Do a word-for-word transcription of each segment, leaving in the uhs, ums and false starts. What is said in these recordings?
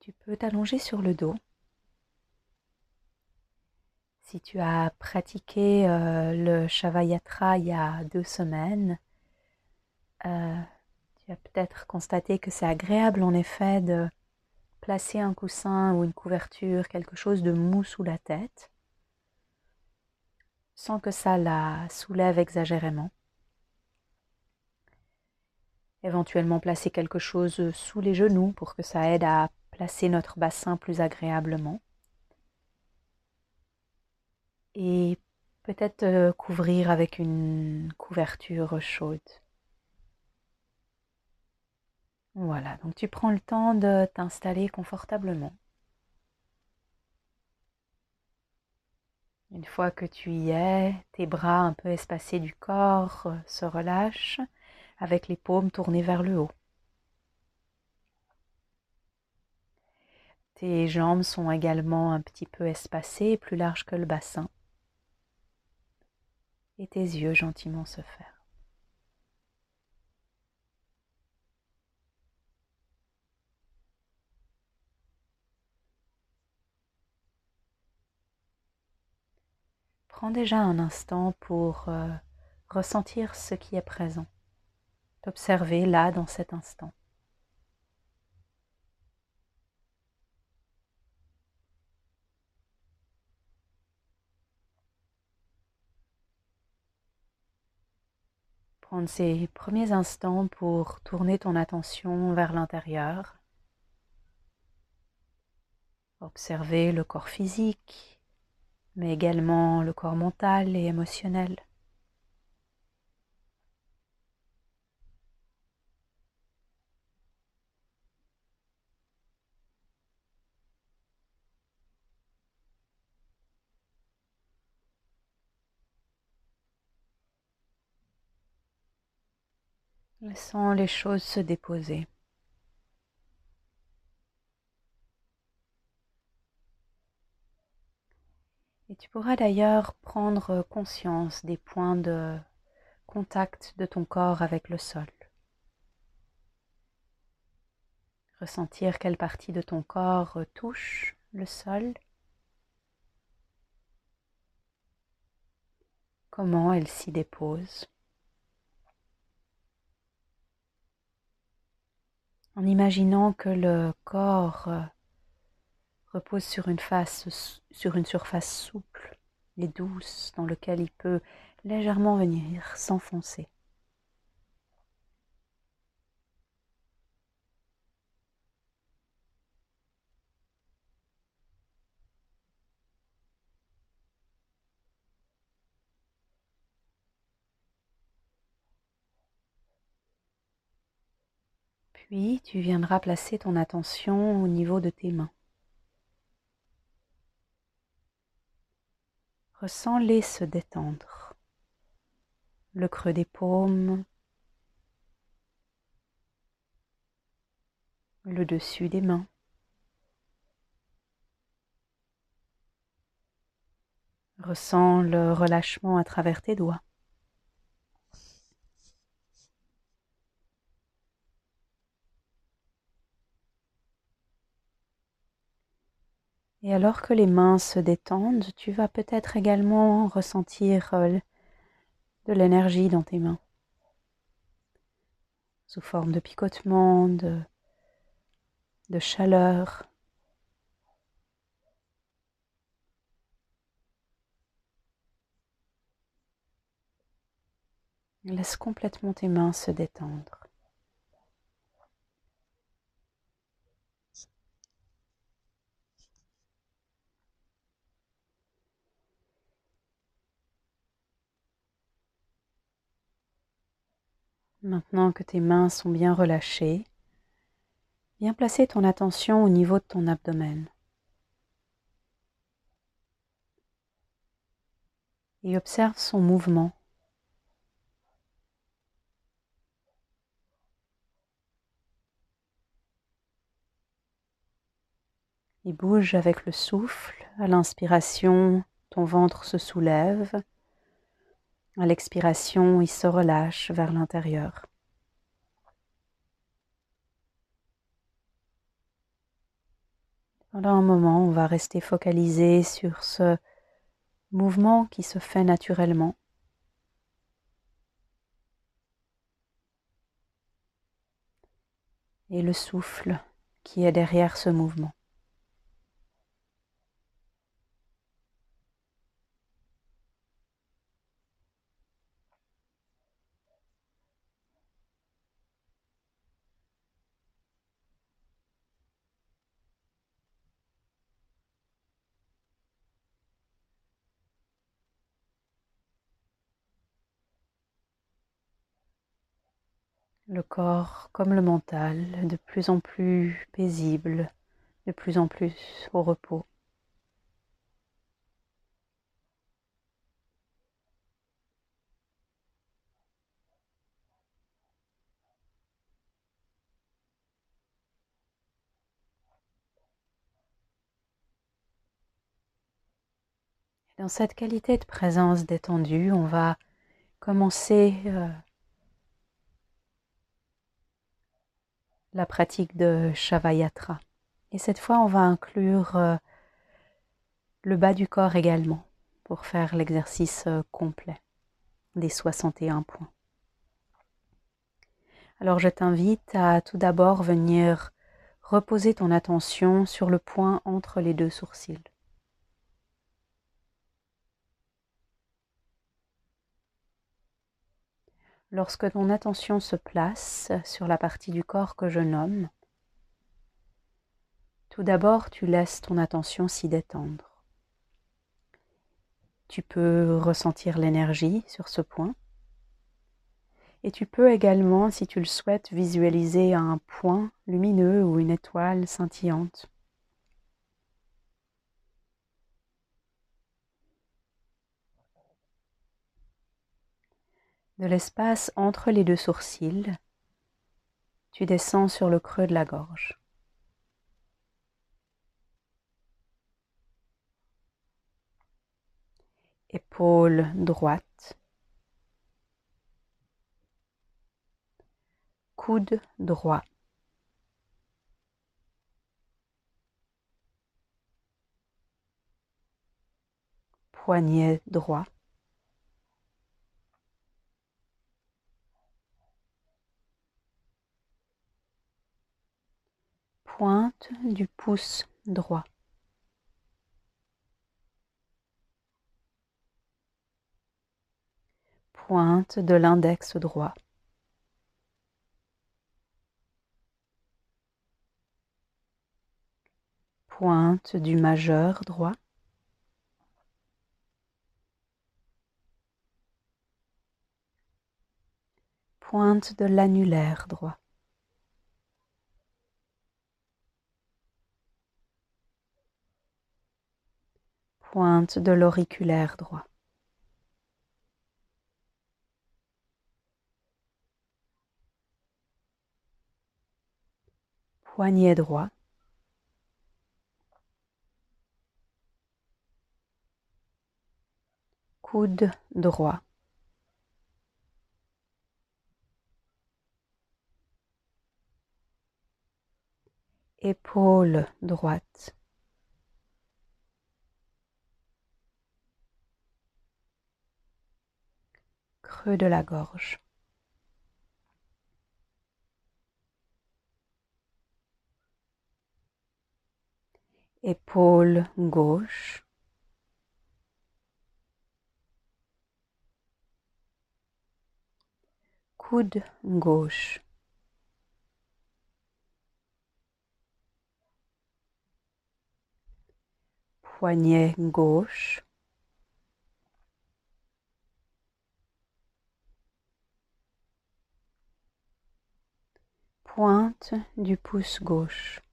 Tu peux t'allonger sur le dos. Si tu as pratiqué euh, le Shavayatra il y a deux semaines, euh, tu as peut-être constaté que c'est agréable en effet de placer un coussin ou une couverture, quelque chose de mou sous la tête, sans que ça la soulève exagérément. Éventuellement placer quelque chose sous les genoux pour que ça aide à placer notre bassin plus agréablement. Et peut-être euh, couvrir avec une couverture chaude. Voilà, donc tu prends le temps de t'installer confortablement. Une fois que tu y es, tes bras un peu espacés du corps euh, se relâchent avec les paumes tournées vers le haut. Tes jambes sont également un petit peu espacées, plus larges que le bassin. Et tes yeux gentiment se ferment. Prends déjà un instant pour euh, ressentir ce qui est présent, t'observer là dans cet instant. Prendre ces premiers instants pour tourner ton attention vers l'intérieur. Observer le corps physique, mais également le corps mental et émotionnel. Laissant les choses se déposer. Et tu pourras d'ailleurs prendre conscience des points de contact de ton corps avec le sol. Ressentir quelle partie de ton corps touche le sol. Comment elle s'y dépose. En imaginant que le corps repose sur une, face, sur une surface souple et douce dans laquelle il peut légèrement venir s'enfoncer. Puis tu viendras placer ton attention au niveau de tes mains. Ressens-les se détendre. Le creux des paumes, le dessus des mains. Ressens le relâchement à travers tes doigts. Et alors que les mains se détendent, tu vas peut-être également ressentir de l'énergie dans tes mains, sous forme de picotement, de, de chaleur. Laisse complètement tes mains se détendre. Maintenant que tes mains sont bien relâchées, viens placer ton attention au niveau de ton abdomen. Et observe son mouvement. Il bouge avec le souffle. À l'inspiration, ton ventre se soulève. À l'expiration, il se relâche vers Pendant un moment, on va rester focalisé sur ce mouvement qui se fait naturellement. Et le souffle qui est derrière ce mouvement. Le corps comme le mental, de plus en plus paisible, de plus en plus au repos. Dans cette qualité de présence détendue, on va commencer euh, la pratique de Shavayatra. Et cette fois, on va inclure euh, le bas du corps également pour faire l'exercice euh, complet des soixante et un points. Alors je t'invite à tout d'abord venir reposer ton attention sur le point entre les deux sourcils. Lorsque ton attention se place sur la partie du corps que je nomme, tout d'abord tu laisses ton attention s'y détendre. Tu peux ressentir l'énergie sur ce point. Et tu peux également, si tu le souhaites, visualiser un point lumineux ou une étoile scintillante. De l'espace entre les deux sourcils, tu descends sur le creux de la gorge. Épaule droite, coude droit, poignet droit, pointe du pouce droit, pointe de l'index droit, pointe du majeur droit, pointe de l'annulaire droit, pointe de l'auriculaire droit, poignet droit, coude droit, épaule droite, creux de la gorge, épaule gauche, coude gauche, poignet gauche, pointe du pouce gauche,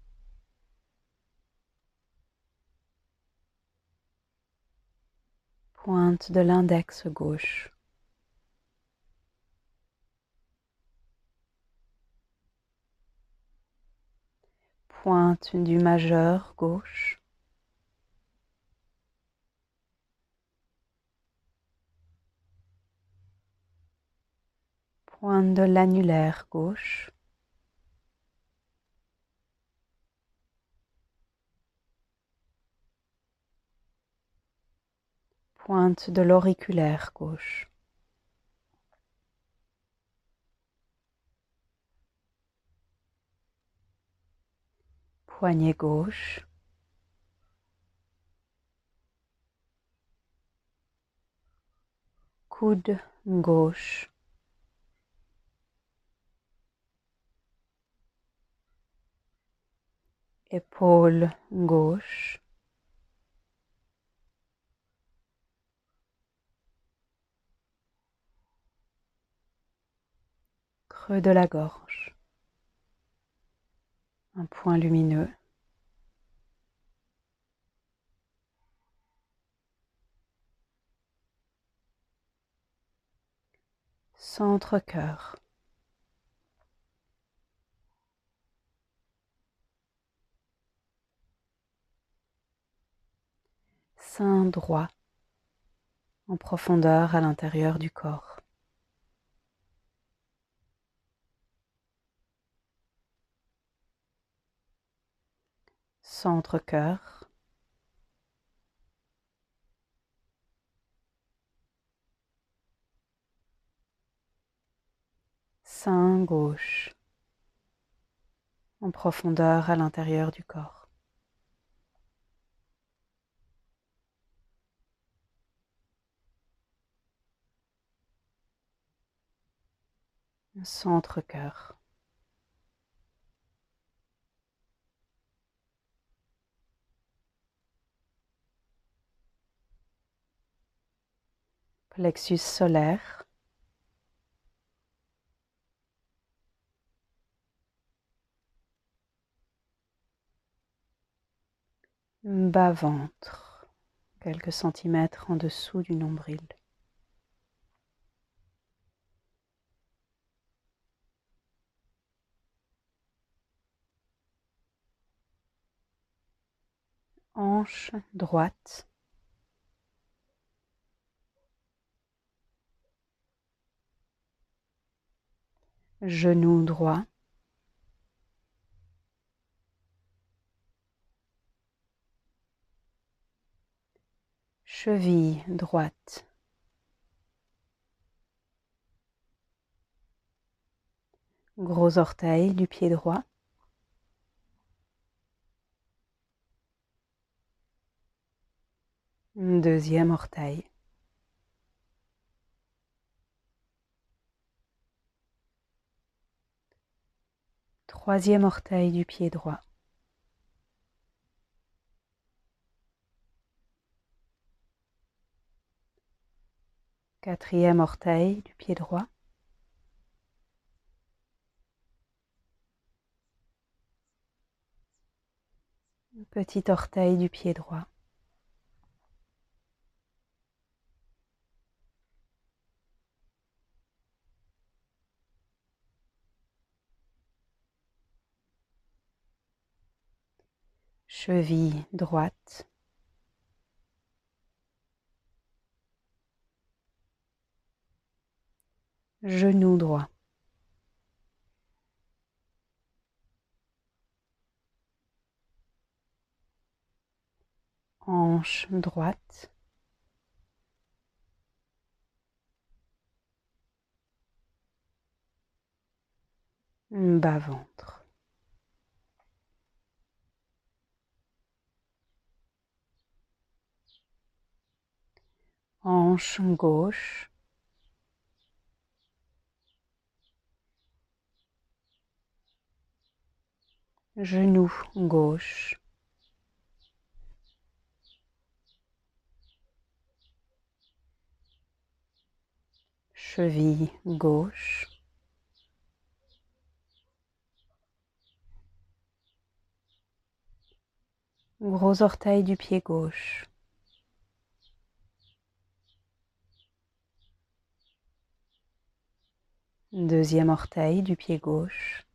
pointe de l'index gauche, pointe du majeur gauche, pointe de l'annulaire gauche, pointe de l'auriculaire gauche, poignet gauche, coude gauche, épaule gauche, creux de la gorge, un point lumineux, centre-cœur, sein droit, en profondeur à l'intérieur du corps. Centre-cœur, sein gauche, en profondeur à l'intérieur du corps. Centre-cœur. Plexus solaire. Bas-ventre, quelques centimètres en dessous du nombril. Hanche droite. Genou droit. Cheville droite. Gros orteil du pied droit. Deuxième orteil. Troisième orteil du pied droit. Quatrième orteil du pied droit. Petit orteil du pied droit. Cheville droite. Genou droit. Hanche droite. Bas-ventre. Hanche gauche. Genou gauche. Cheville gauche. Gros orteil du pied gauche. Deuxième orteil du pied gauche.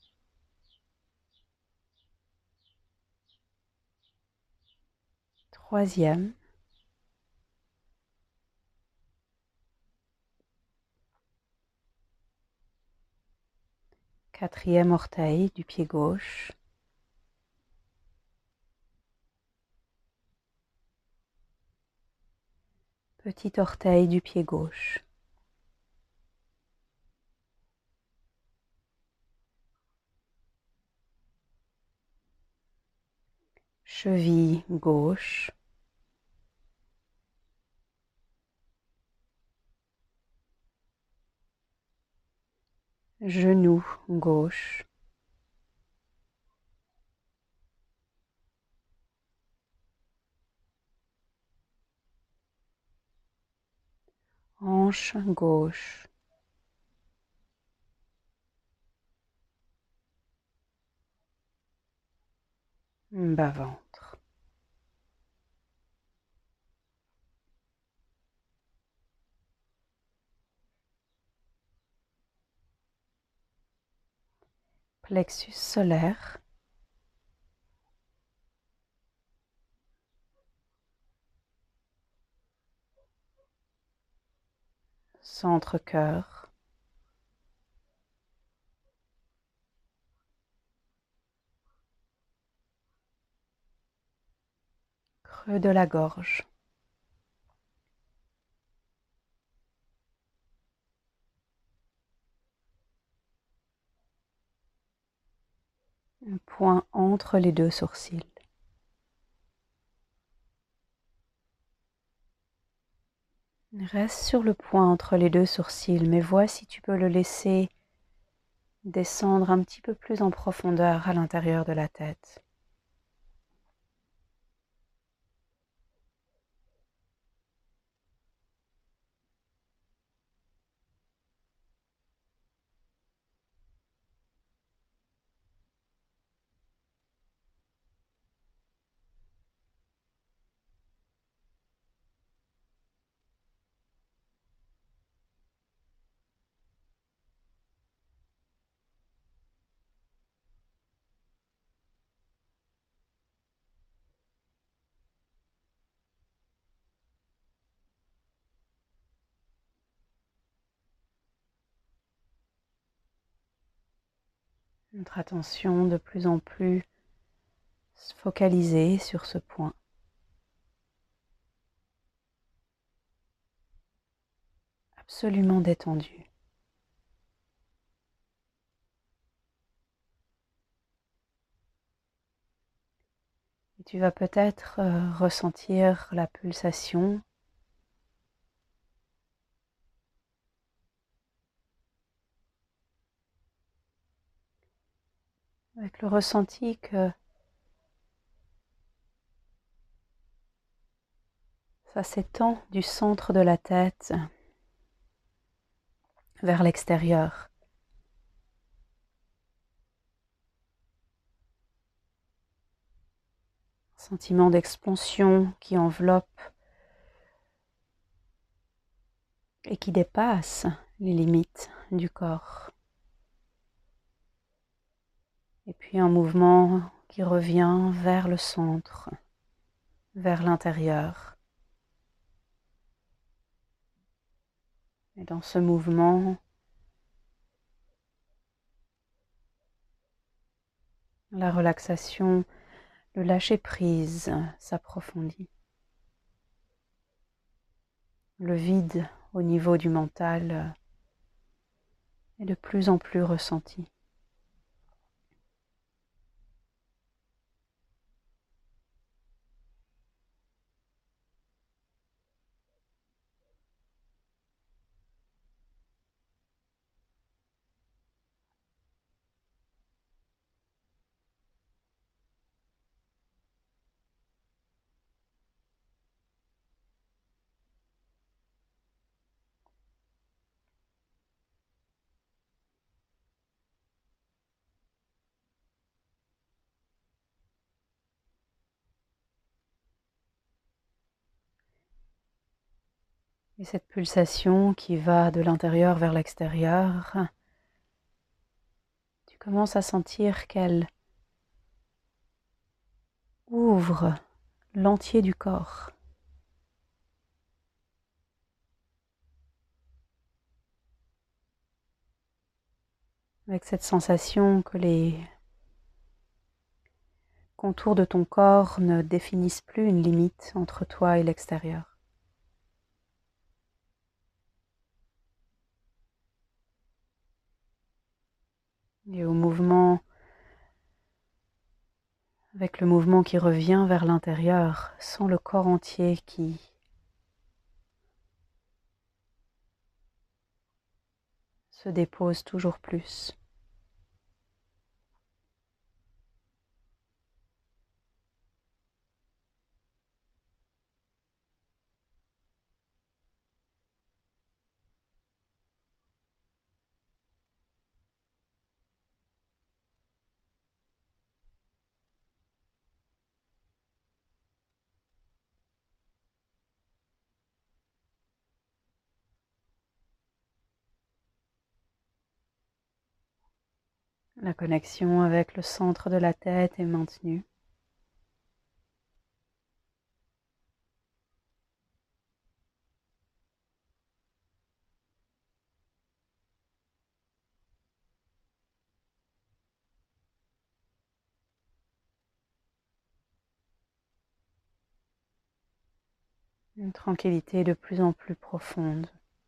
Troisième. Quatrième orteil du pied gauche. petit orteil du pied gauche, cheville gauche, genou gauche, hanche gauche, bas-ventre. Plexus solaire, centre-cœur, creux de la gorge, un point entre les deux sourcils. Reste sur le point entre les deux sourcils, mais vois si tu peux le laisser descendre un petit peu plus en profondeur à l'intérieur de la tête. Notre attention de plus en plus focalisée sur ce point. Absolument détendu. Et tu vas peut-être euh, ressentir la pulsation avec le ressenti que ça s'étend du centre de la tête vers l'extérieur. Sentiment d'expansion qui enveloppe et qui dépasse les limites du corps. Et puis un mouvement qui revient vers le centre, vers l'intérieur. Et dans ce mouvement, la relaxation, le lâcher-prise s'approfondit. Le vide au niveau du mental est de plus en plus ressenti. Et cette pulsation qui va de l'intérieur vers l'extérieur, tu commences à sentir qu'elle ouvre l'entier du corps. Avec cette sensation que les contours de ton corps ne définissent plus une limite entre toi et l'extérieur. et au mouvement, avec le mouvement qui revient vers l'intérieur, sans le corps entier qui se dépose toujours plus. La connexion avec le centre de la tête est maintenue. Une tranquillité de plus en plus profonde.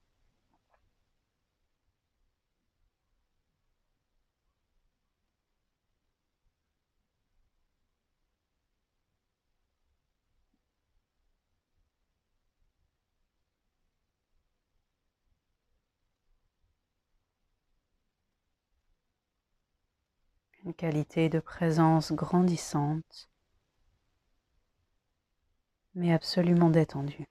Une qualité de présence grandissante, mais absolument détendue.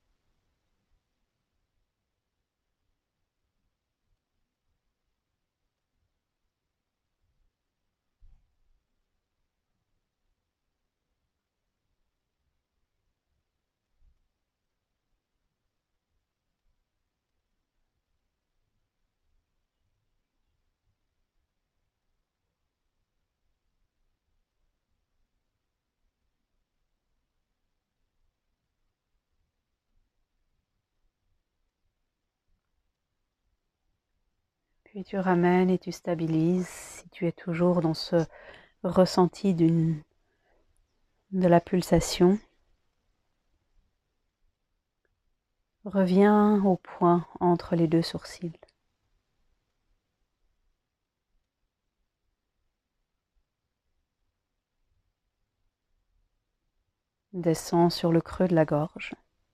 Puis tu ramènes et tu stabilises si tu es toujours dans ce ressenti d'une, de la pulsation. Reviens au point entre les deux sourcils. Descends sur le creux de la gorge.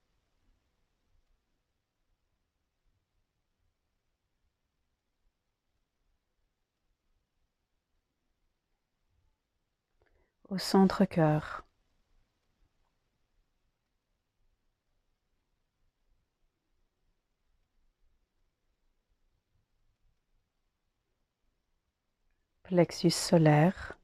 Au centre-cœur. Plexus solaire.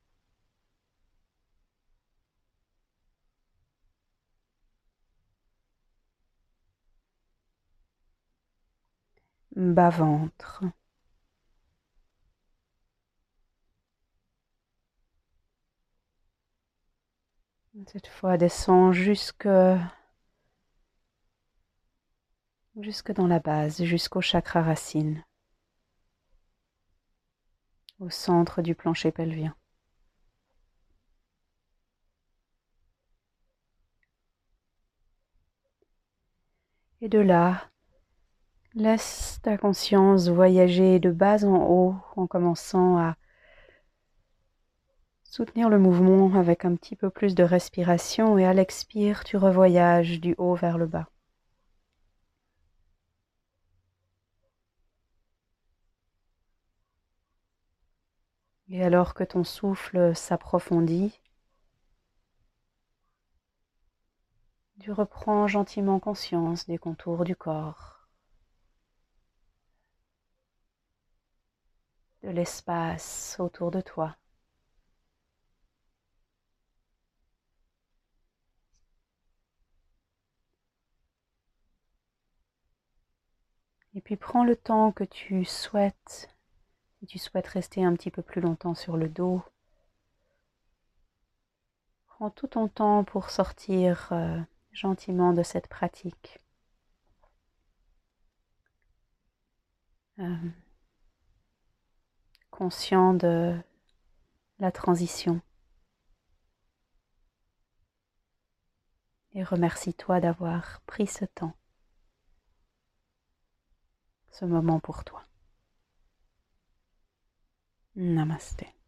Bas-ventre. Cette fois, descends jusque, jusque dans la base, jusqu'au chakra racine, au centre du plancher pelvien. Et de là, laisse ta conscience voyager de bas en haut en commençant à soutenir le mouvement avec un petit peu plus de respiration et à l'expire, tu revoyages du haut vers le bas. Et alors que ton souffle s'approfondit, tu reprends gentiment conscience des contours du corps, de l'espace autour de toi. Et puis prends le temps que tu souhaites, si tu souhaites rester un petit peu plus longtemps sur le dos. Prends tout ton temps pour sortir euh, gentiment de cette pratique. Euh, conscient de la transition. Et remercie-toi d'avoir pris ce temps, ce moment pour toi. Namaste.